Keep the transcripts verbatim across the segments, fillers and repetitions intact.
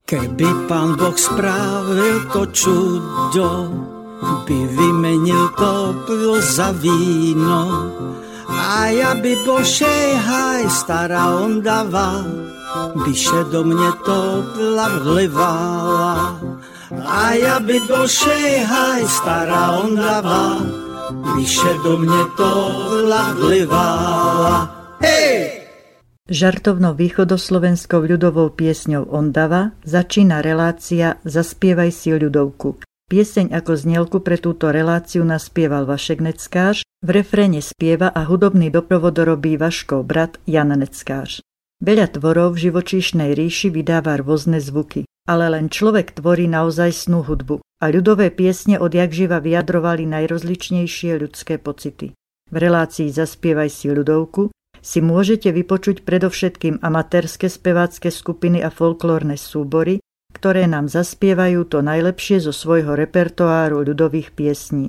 Keby Pán Boh správil to čudo, by vymenil toplo za víno. A ja by bol šejhaj, stará Ondava, by še do mne topla vlivala. A ja by bol šejhaj, stará Ondava, by še do mne topla vlivala. Hej! Žartovnou východoslovenskou ľudovou piesňou Ondava začína relácia Zaspievaj si ľudovku. Pieseň ako znielku pre túto reláciu naspieval Vašek Neckář, v refréne spieva a hudobný doprovod robí Vaškov brat Jan Neckář. Veľa tvorov v živočíšnej ríši vydáva rôzne zvuky, ale len človek tvorí naozajstnú hudbu a ľudové piesne odjakživa vyjadrovali najrozličnejšie ľudské pocity. V relácii Zaspievaj si ľudovku si môžete vypočuť predovšetkým amatérske spevácke skupiny a folklórne súbory, ktoré nám zaspievajú to najlepšie zo svojho repertoáru ľudových piesní.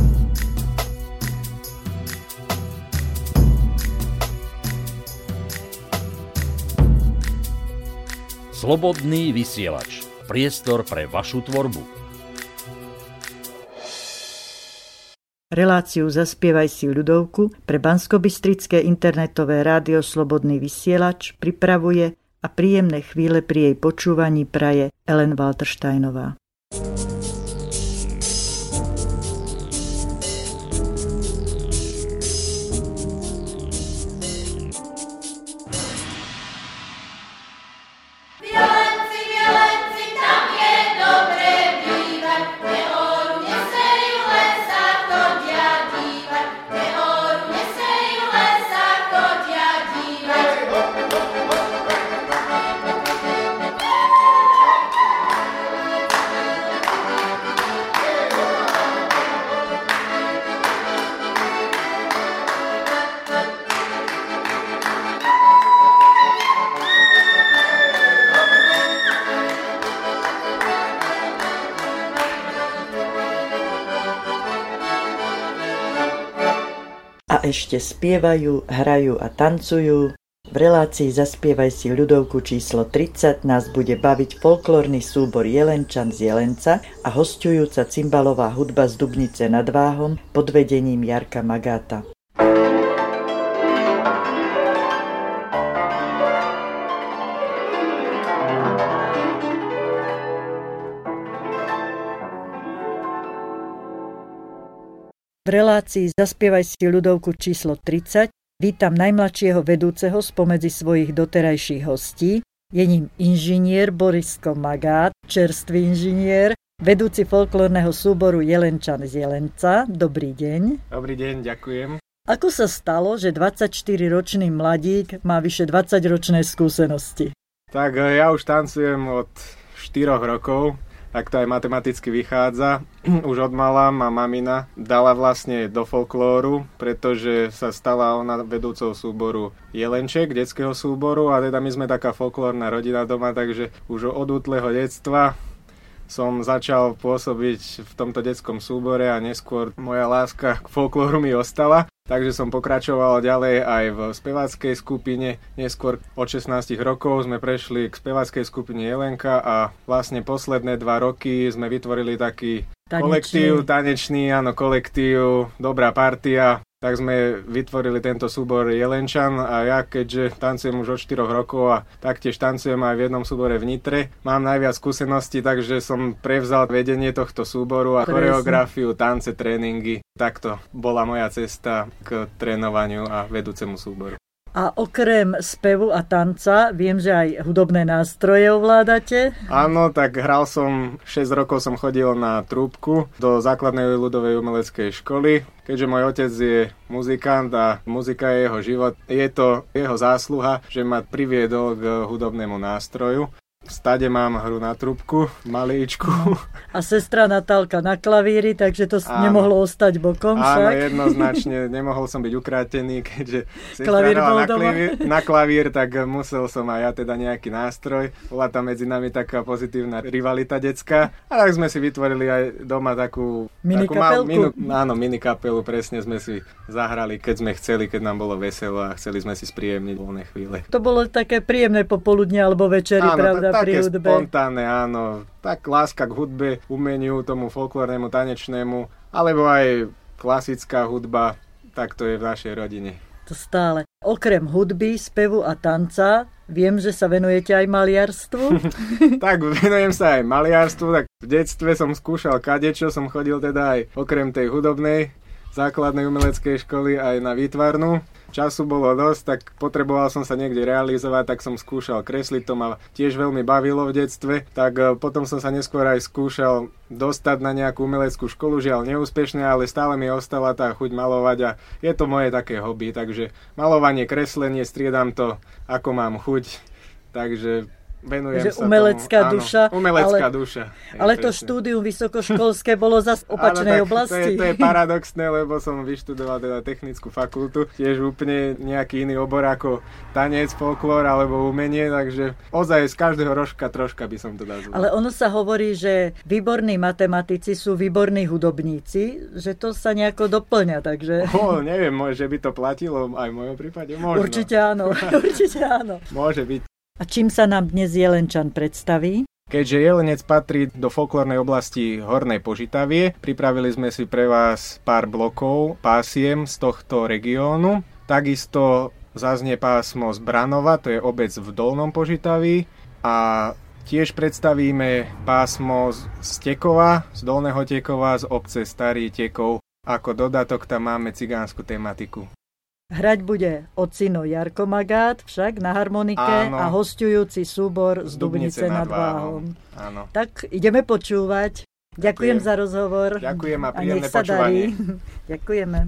Slobodný vysielač. Priestor pre vašu tvorbu. Reláciu Zaspievaj si ľudovku pre banskobystrické internetové rádio Slobodný vysielač pripravuje a príjemné chvíle pri jej počúvaní praje Ellen Waltersteinová. A ešte spievajú, hrajú a tancujú. V relácii Zaspievaj si ľudovku číslo tridsať nás bude baviť folklórny súbor Jelenčan z Jelenca a hosťujúca cymbalová hudba z Dubnice nad Váhom pod vedením Jarka Magáta. V relácii Zaspievaj si ľudovku číslo tridsať vítam najmladšieho vedúceho spomedzi svojich doterajších hostí. Je ním inžinier Borisko Magát, čerstvý inžinier, vedúci folklórneho súboru Jelenčan z Jelenca. Dobrý deň. Dobrý deň, ďakujem. Ako sa stalo, že dvadsaťštyriročný mladík má vyše dvadsaťročné skúsenosti? Tak ja už tancujem od štyroch rokov. Tak to aj matematicky vychádza. Už od mala ma mamina dala vlastne do folklóru, pretože sa stala ona vedúcou súboru Jelenček, detského súboru, a teda my sme taká folklórna rodina doma, takže už od útleho detstva som začal pôsobiť v tomto detskom súbore a neskôr moja láska k folklóru mi ostala. Takže som pokračoval ďalej aj v speváckej skupine. Neskôr od šestnásť rokov sme prešli k speváckej skupine Jelenka a vlastne posledné dva roky sme vytvorili taký tanečný. kolektív, tanečný, áno, kolektív, dobrá partia. Tak sme vytvorili tento súbor Jelenčan a ja, keďže tancujem už od štyroch rokov a taktiež tancujem aj v jednom súbore v Nitre, mám najviac skúseností, takže som prevzal vedenie tohto súboru a Presne. choreografiu, tance, tréningy. Takto bola moja cesta k trénovaniu a vedúcemu súboru. A okrem spevu a tanca, viem, že aj hudobné nástroje ovládate? Áno, tak hral som, šesť rokov som chodil na trúbku do základnej ľudovej umeleckej školy. Keďže môj otec je muzikant a muzika je jeho život, je to jeho zásluha, že ma priviedol k hudobnému nástroju. Stade mám hru na trúbku, malíčku. No. A sestra Natálka na klavíri, takže to áno. nemohlo ostať bokom však. Áno, jednoznačne, nemohol som byť ukrátený, keďže sestra hrala na klavír, na klavír, tak musel som aj ja teda nejaký nástroj. Bola tam medzi nami taká pozitívna rivalita detská. A tak sme si vytvorili aj doma takú... Mini takú kapelku? Mal, minu, áno, mini kapelu, presne sme si zahrali, keď sme chceli, keď nám bolo veselo a chceli sme si spríjemniť voľné chvíle. To bolo také príjemné popoludne alebo večeri, áno, pravda? pri také hudbe. spontánne, áno. Tak láska k hudbe, umeniu, tomu folklórnemu, tanečnému, alebo aj klasická hudba, tak to je v našej rodine. To stále. Okrem hudby, spevu a tanca, viem, že sa venujete aj maliarstvu. Tak, venujem sa aj maliarstvu, tak v detstve som skúšal kadečo, som chodil teda aj okrem tej hudobnej základnej umeleckej školy aj na výtvarnú. Času bolo dosť, tak potreboval som sa niekde realizovať, tak som skúšal kresliť, to ma tiež veľmi bavilo v detstve, tak potom som sa neskôr aj skúšal dostať na nejakú umeleckú školu, žiaľ neúspešne, ale stále mi ostala tá chuť malovať a je to moje také hobby, takže malovanie, kreslenie, striedam to, ako mám chuť, takže venujem že sa umelecká tomu. duša. Áno, umelecká ale, duša. Ale to presne. štúdium vysokoškolské bolo zase v opačnej Áno, tak oblasti. To je, to je paradoxné, lebo som vyštudoval teda technickú fakultu, tiež úplne nejaký iný obor ako tanec, folklór alebo umenie, takže ozaj z každého rožka troška by som to dal. Ale ono sa hovorí, že výborní matematici sú výborní hudobníci, že to sa nejako doplňa, takže... O, neviem, že by to platilo aj v mojom prípade, možno. Určite áno, určite áno. Môže byť. A čím sa nám dnes Jelenčan predstaví? Keďže Jelenec patrí do folklórnej oblasti Hornej Požitavie, pripravili sme si pre vás pár blokov, pásiem z tohto regiónu. Takisto zaznie pásmo z Branova, to je obec v Dolnom Požitaví. A tiež predstavíme pásmo z Tekova, z Dolného Tekova, z obce Starý Tekov. Ako dodatok tam máme cigánsku tematiku. Hrať bude ocino Jarko Magát, však na harmonike. Áno. A hosťujúci súbor z Dubnice nad Váhom. Áno. Tak ideme počúvať. Ďakujem, Ďakujem za rozhovor. Ďakujem a príjemné a nech sa počúvanie. Darí. Ďakujeme.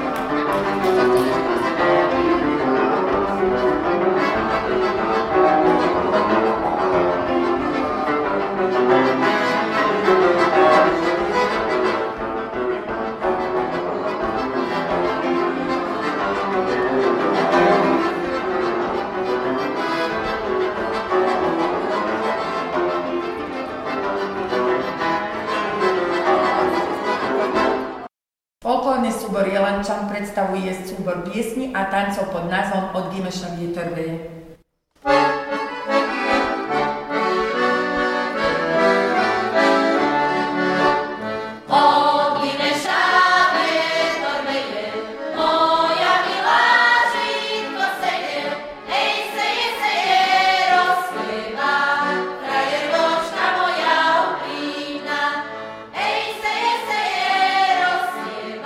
Folklórny súbor Jelenčan predstavuje súbor piesní a tancov pod názvom Od Gimeša vietor veje.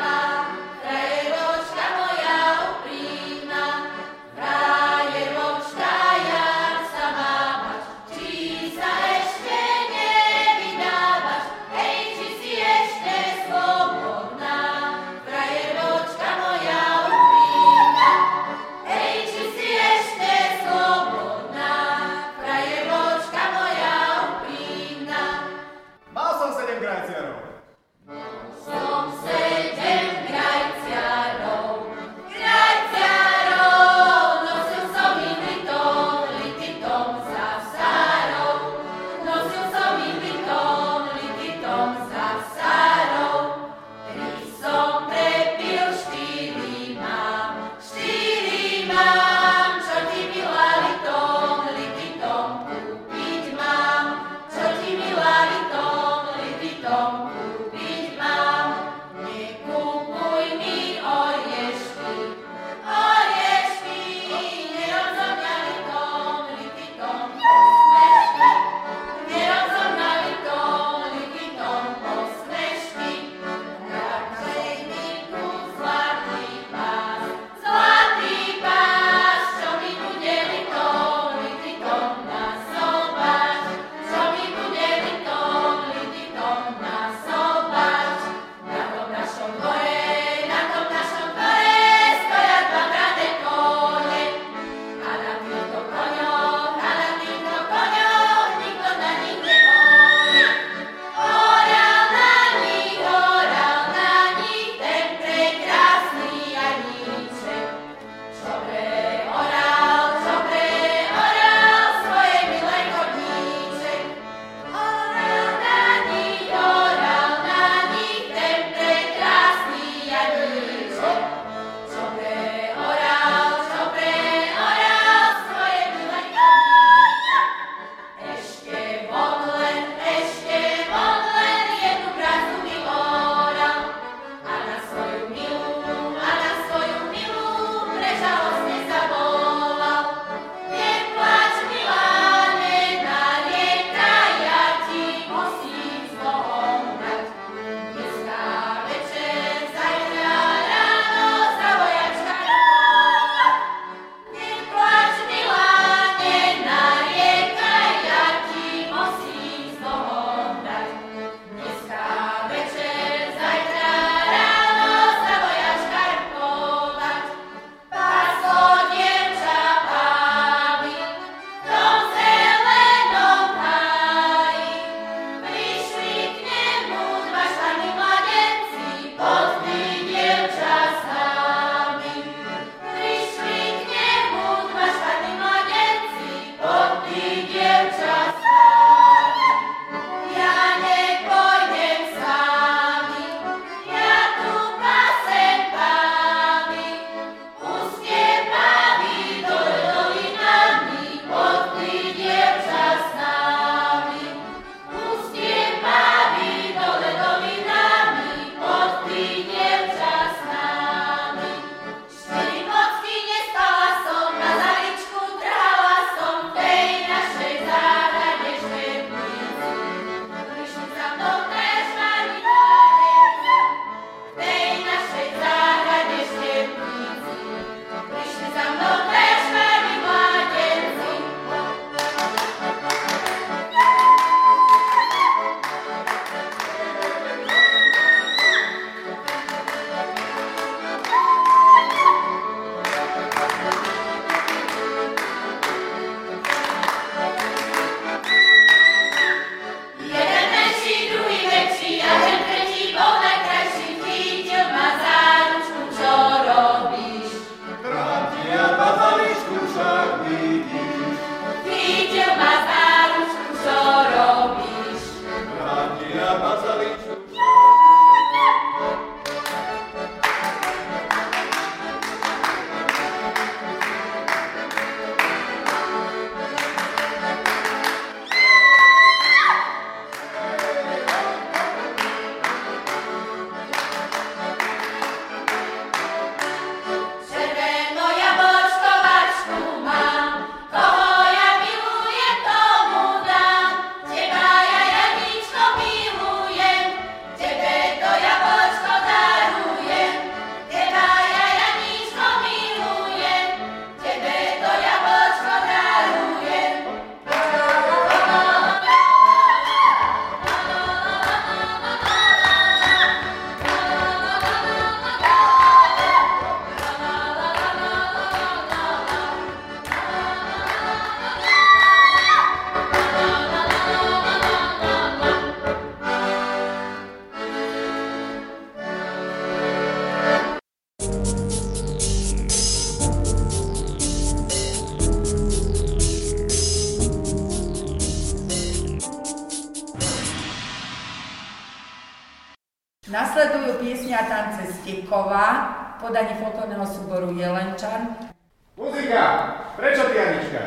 Watch Nasledujú piesne a tance Steková, podaní folklórneho súboru Jelenčan. Muzika! Prečo pianička?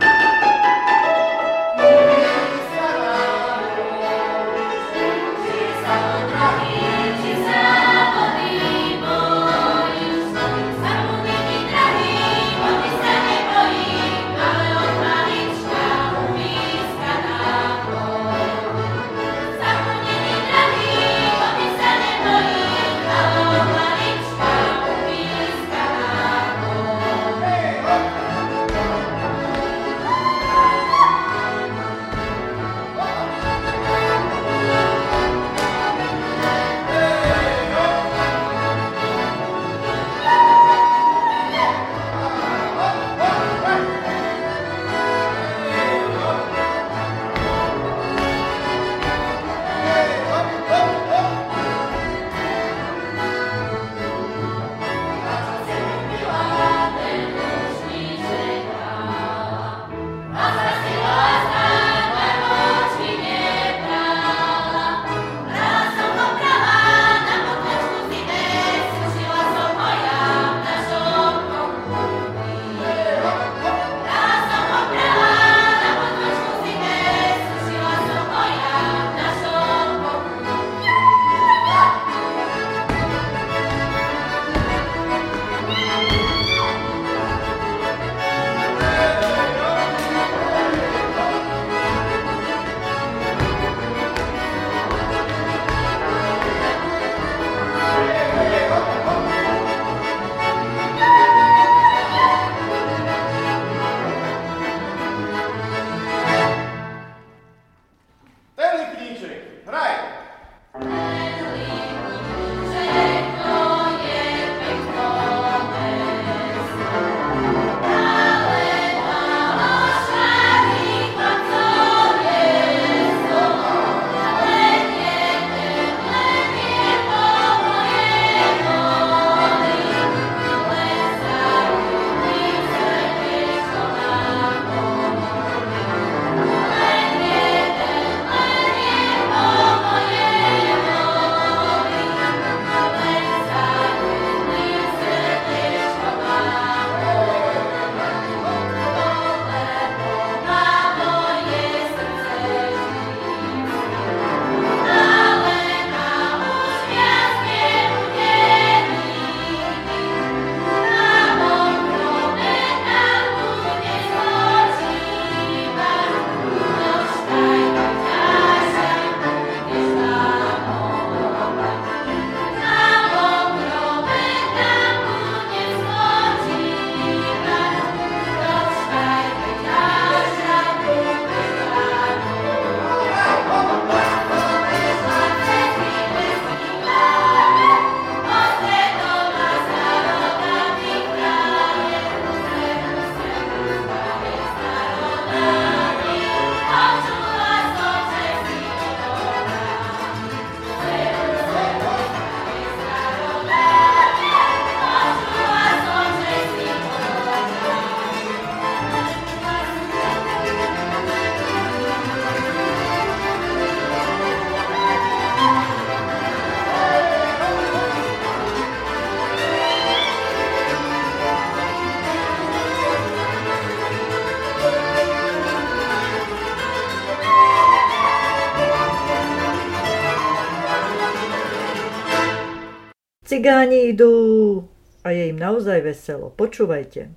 Cigáni idú a je im naozaj veselo. Počúvajte.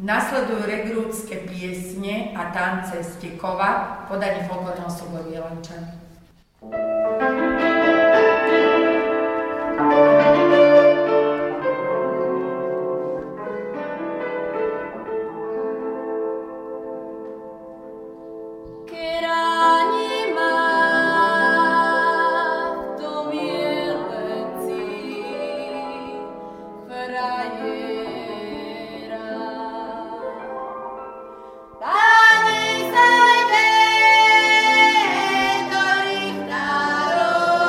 Nasledujú regrútske piesne a tance z Tekova v podaní folklórneho súboru Jelenčan. Daj,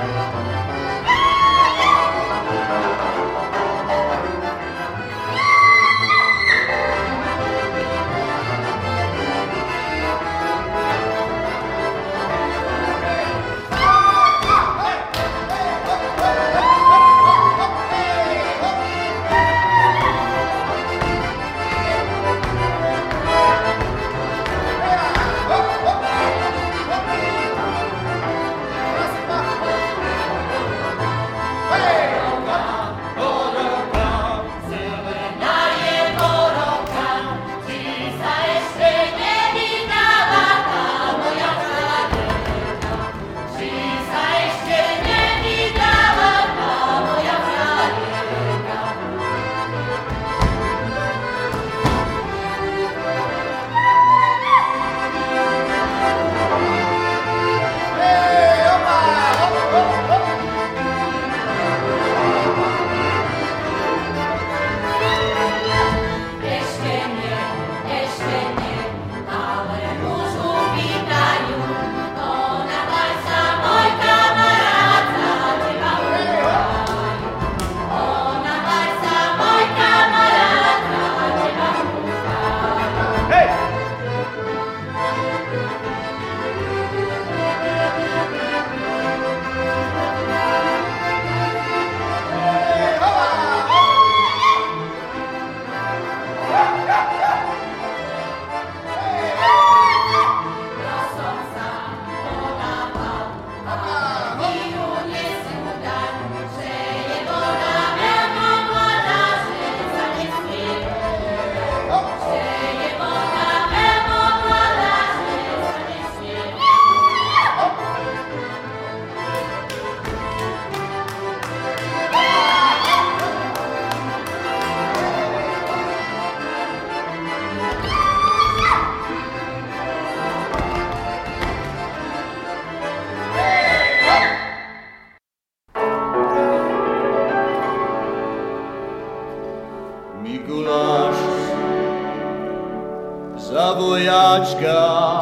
Zavojáčka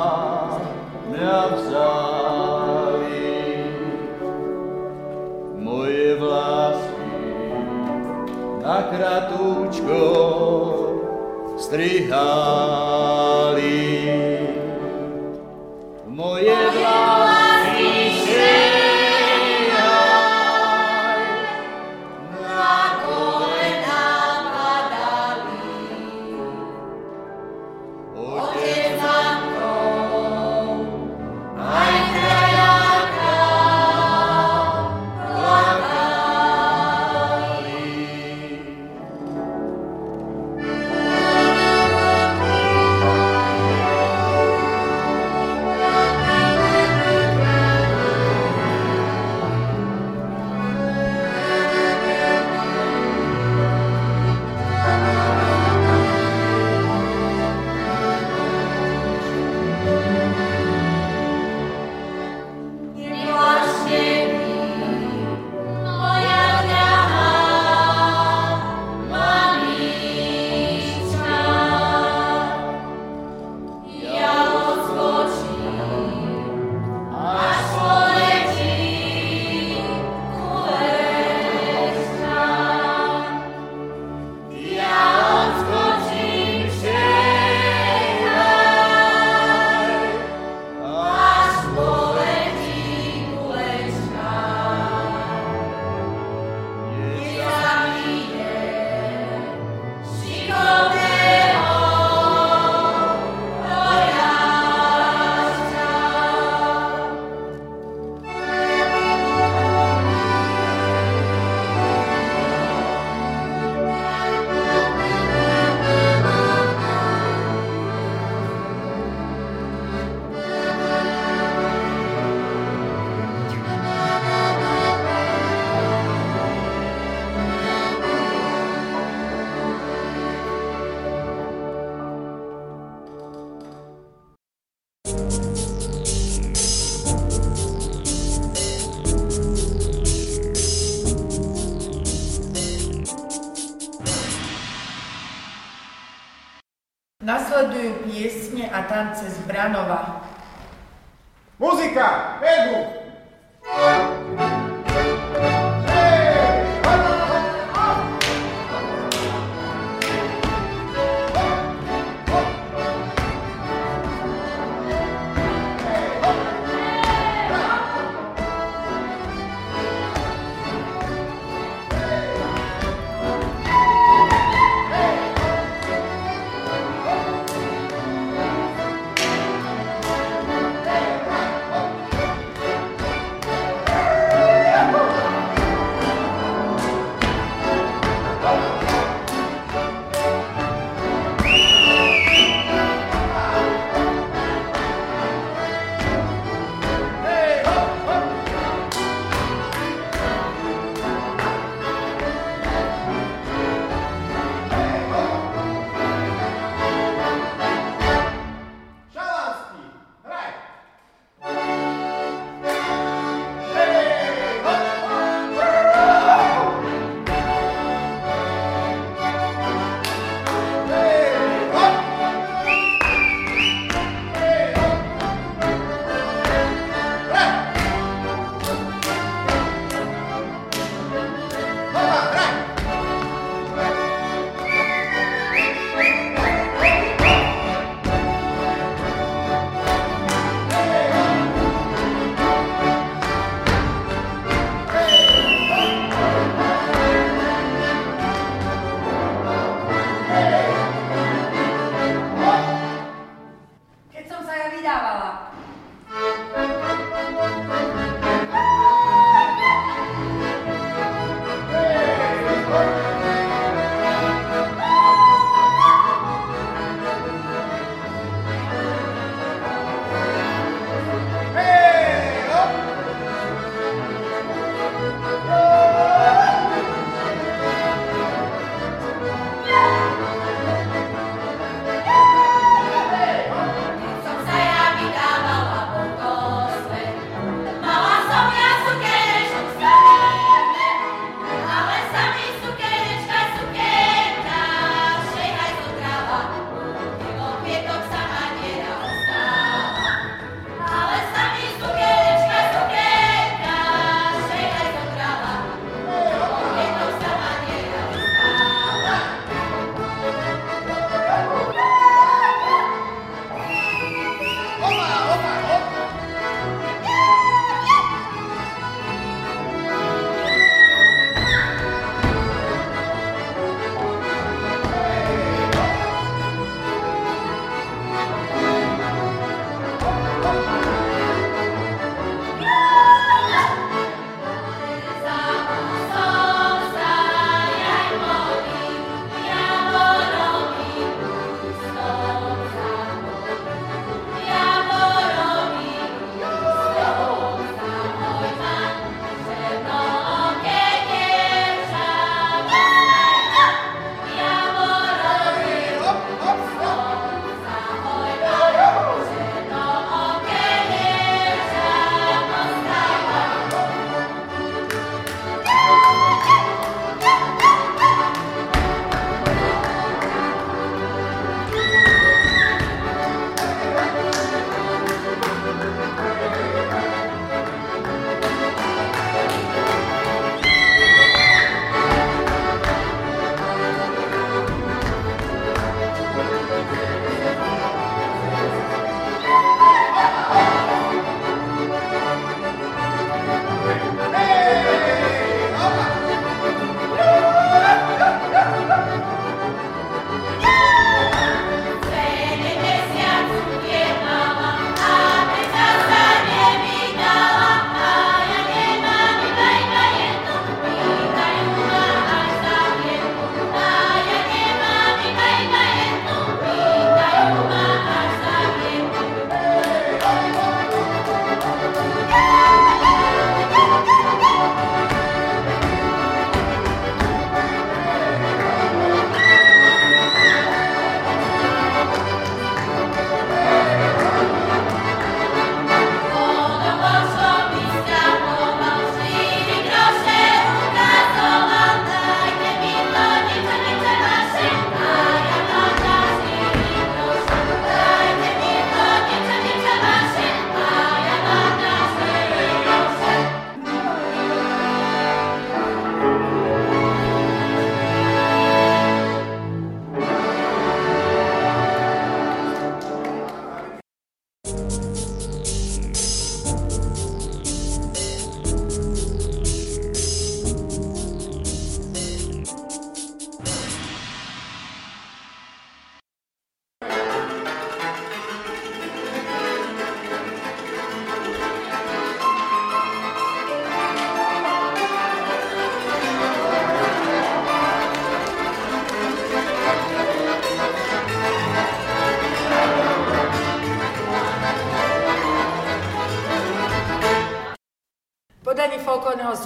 mňa vzali, moje vlásky na kratúčko strihali. Moje vlásky šehaj, na kolena padali. Otec mamkou, aj krajáka plakali. Nasledujú piesne a tance z Branova. Muzika! Vedu!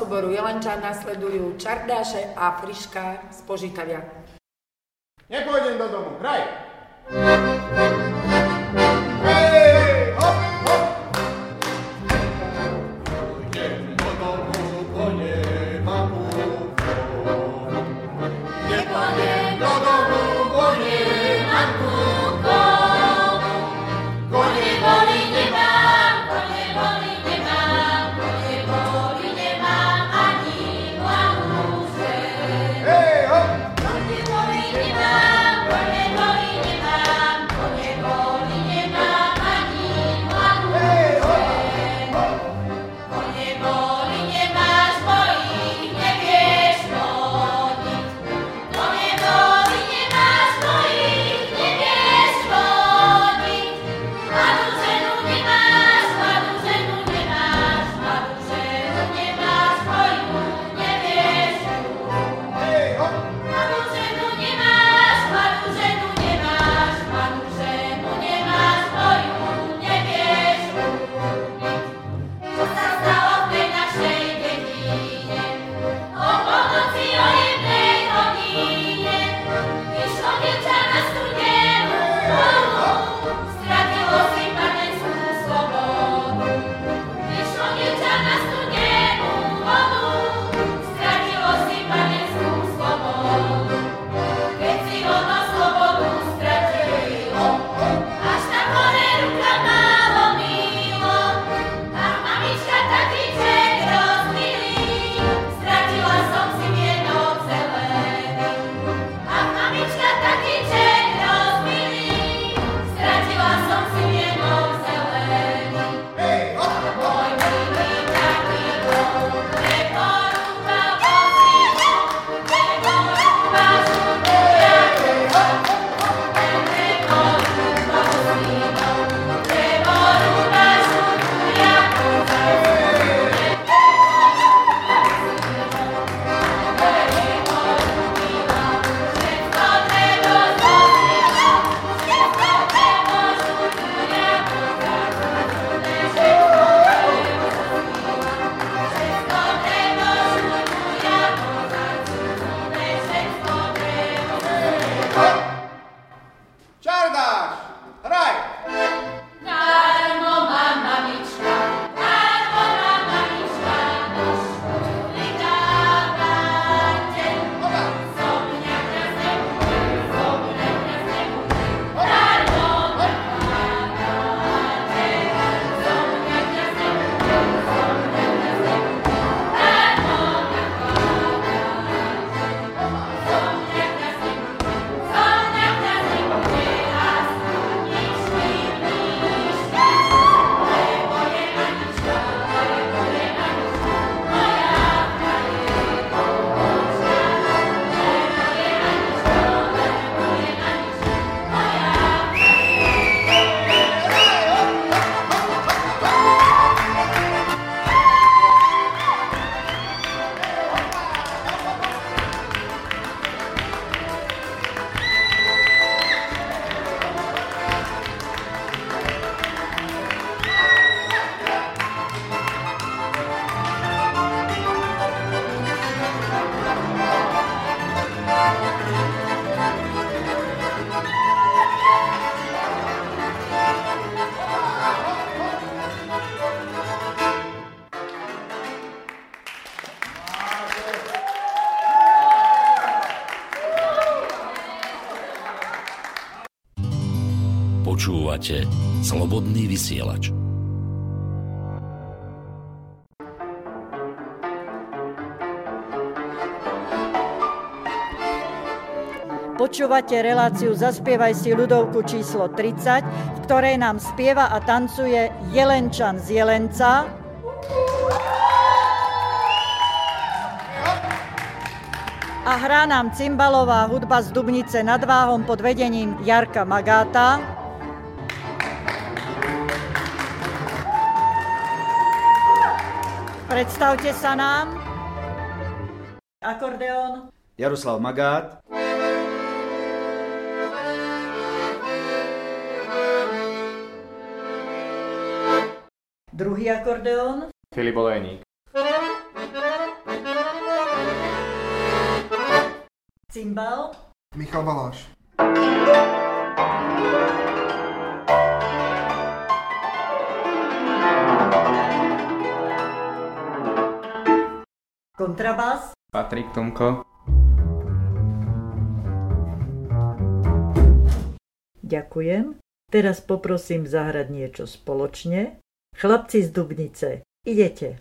súboru Jelenčan nasledujú Čardáše a Friška z Požitavia. Nepôjdem do domu, hraj! Hej, hop, hop! Pôjdem do domu, bo nemám kúkov. Nepôjdem do domu, bo nemám kúkov. Kone boli nemám, kone boli nemám, kone boli nemám, ani mladúše. Hej, hop! Kone boli nemám, kone boli nemám, kone boli nemám, ani mladúše. Hej, hop! Kone boli nemáš, bo ich nevieš vodiť. Kone boli nemáš, bo ich nevieš vodiť. Mladú ženu nemáš, mladú ženu nemáš, mladú ženu nemáš, bo ju nevieš kúpiť. Hej, hop! Mladú ženu nemáš, mladú ženu nemáš, mladú ženu nemáš, bo ju nevieš kúpiť. Čo sa stalo v tej našej dedine? O polnoci o jednej hodine vyšlo dievča na studenú vodu, stratilo si panenskú slobodu. Vyšlo dievča na studenú vodu, stratilo si panenskú slobodu. Keď si ono slobodu stratilo, až tam hore ruka málo milo, a mamička tatíček rozmilý, stratila som si vienok zelený. A mamička tatíček rozmilý, stratila som si vienok zelený. Môj milý tatínko, neporúba vozidlo, neporúba žutu jablko, neporúba vozidlo, neporúba žutu jablko. Čardáš, hraj! Darmo má mamička, darmo má mamička, nožku mi dávate. Som nejaká zemu, som nejaká zemu, darmo nakladate. Som nejaká zemu, som nejaká zemu, darmo nakladate. Som nejaká zemu, som nejaká zemu, neraz nič mi blížka. Lebo je Anička, lebo je Anička, moja Anka je božka. Lebo je Anička, lebo je Anička, moja Anka Počúvate Slobodný vysielač. Počúvate reláciu Zaspievaj si ľudovku číslo tridsať, v ktorej nám spieva a tancuje Jelenčan z Jelenca, a hrá nám cymbalová hudba z Dubnice nad Váhom pod vedením Jarka Magáta. Predstavte sa nám. Akordeón Jaroslav Magát. Druhý akordeón Filip Olejník. Cimbal. Michal Baláš. Kontrabas. Patrik Tomko. Ďakujem. Teraz poprosím zahrať niečo spoločne. Chlapci z Dubnice, idete.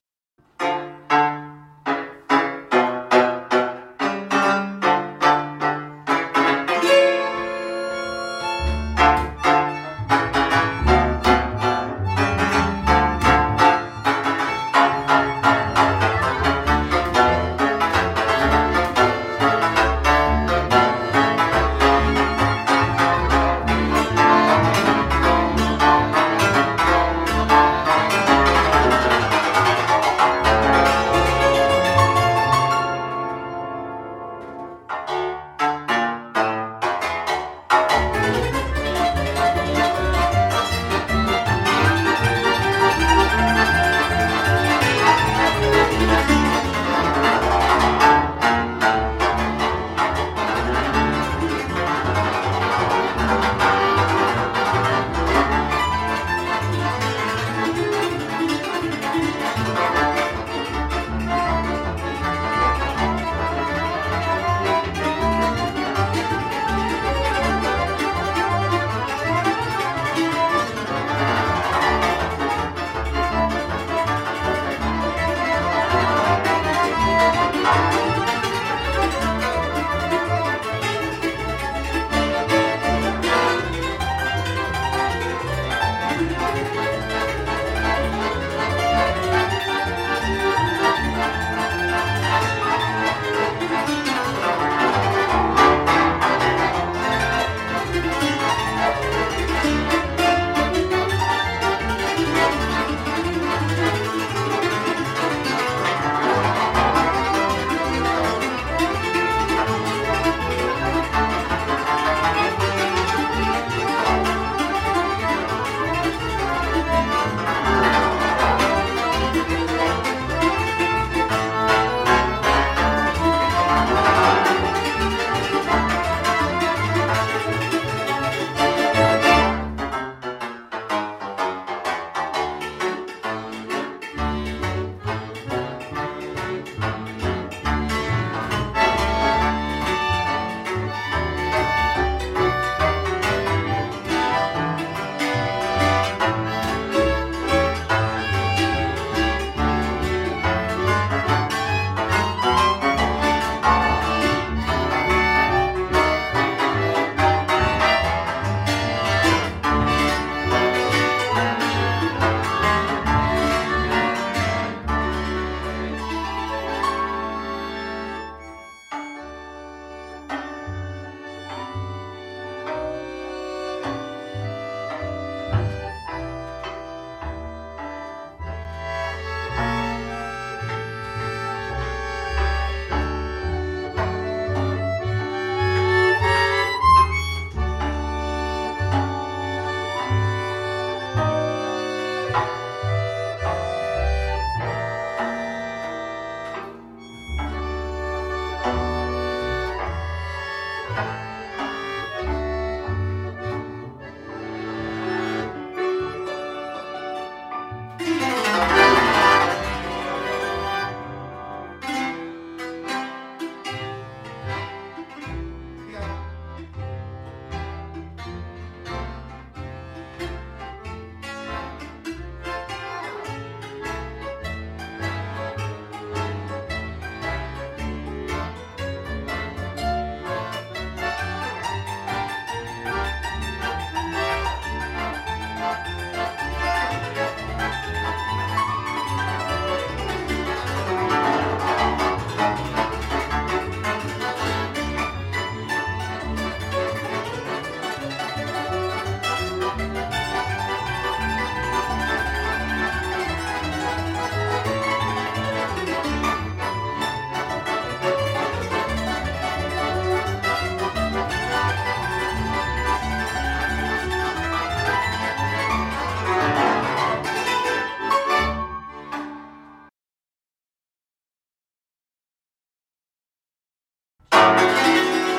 Thank you.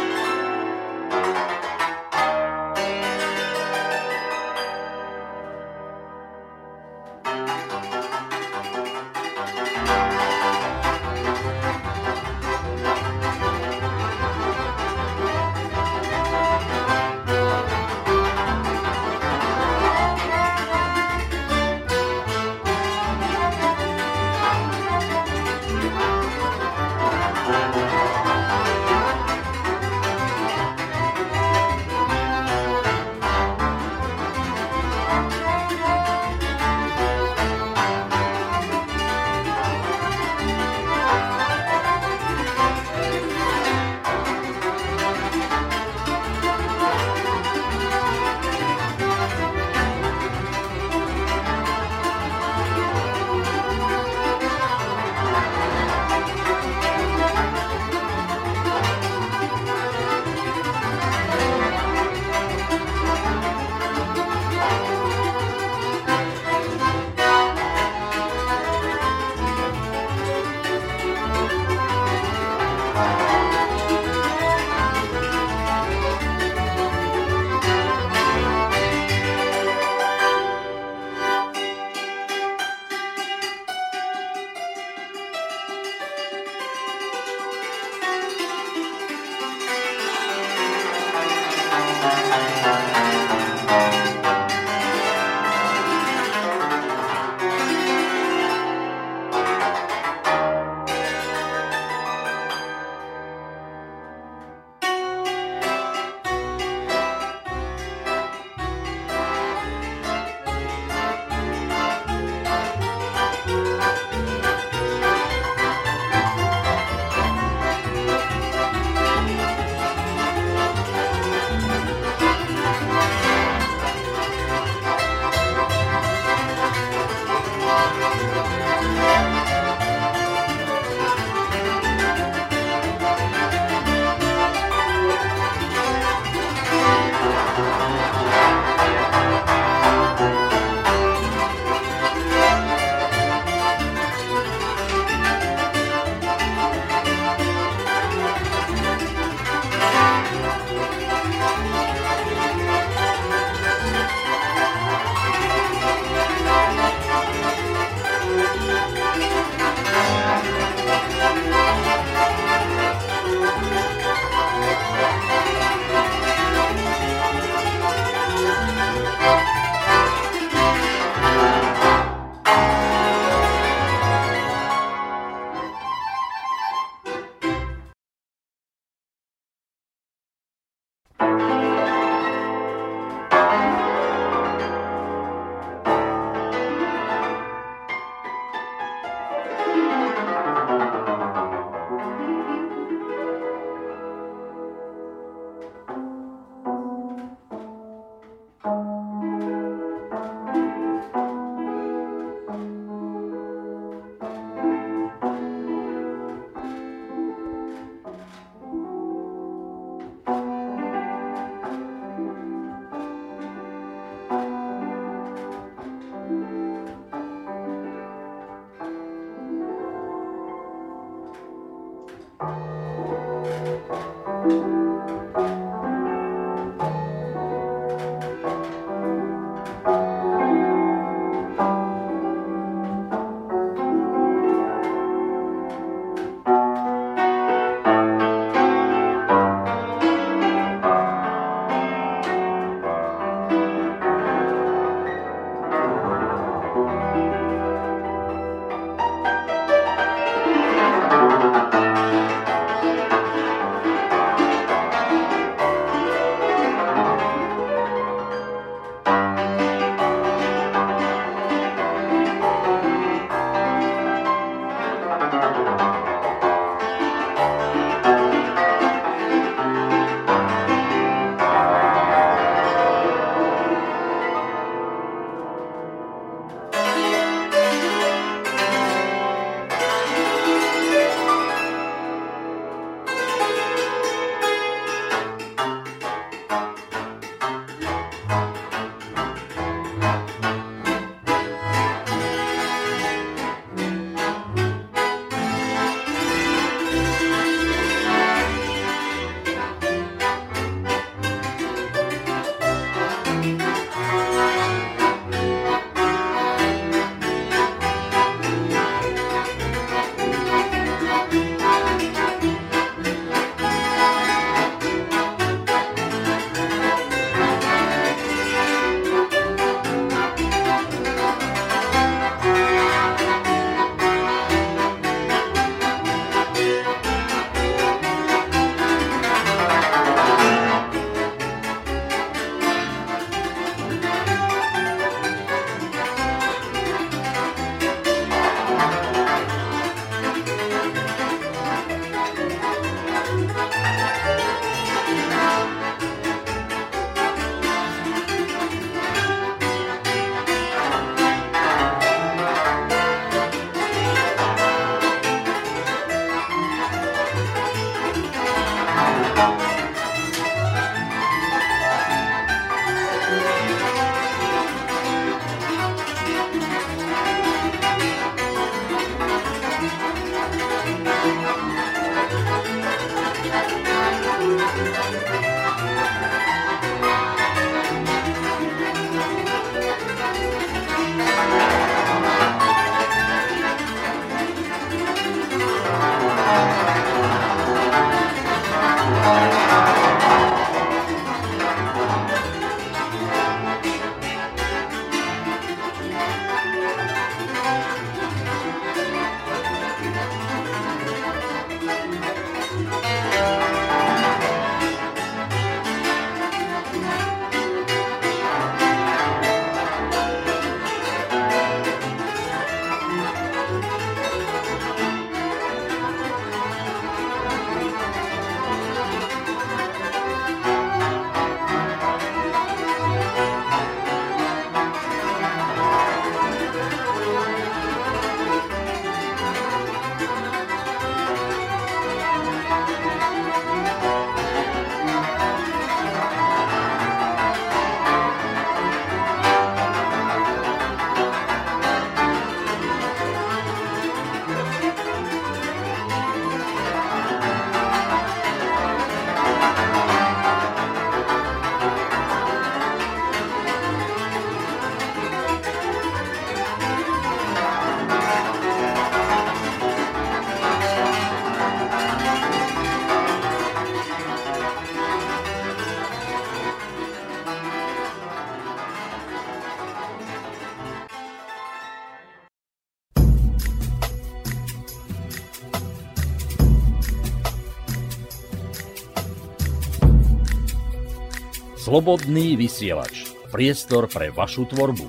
Slobodný vysielač. Priestor pre vašu tvorbu.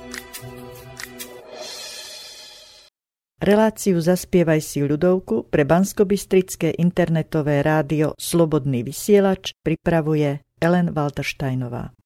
Reláciu Zaspievaj si ľudovku pre banskobystrické internetové rádio Slobodný vysielač pripravuje Ellen Waltersteinová.